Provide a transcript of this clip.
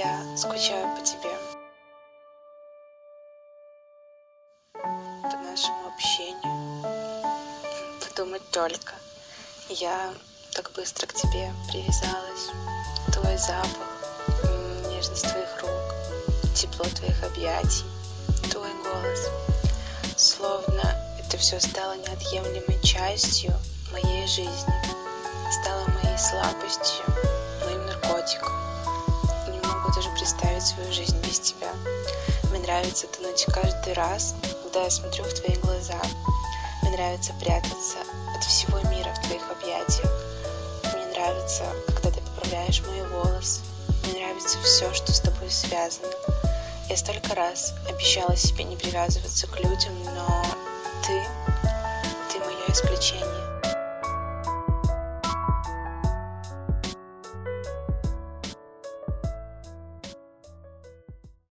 Я скучаю по тебе, по нашему общению. Подумать только. Я так быстро к тебе привязалась. Твой запах, нежность твоих рук, тепло твоих объятий, твой голос. Словно это все стало неотъемлемой частью моей жизни. Стало моей слабостью, моим наркотиком. Не могу даже представить свою жизнь без тебя. Мне нравится тонуть каждый раз, когда я смотрю в твои глаза. Мне нравится прятаться от всего мира в твоих объятиях. Мне нравится, когда ты поправляешь мои волосы. Мне нравится все, что с тобой связано. Я столько раз обещала себе не привязываться к людям, но ты мое исключение.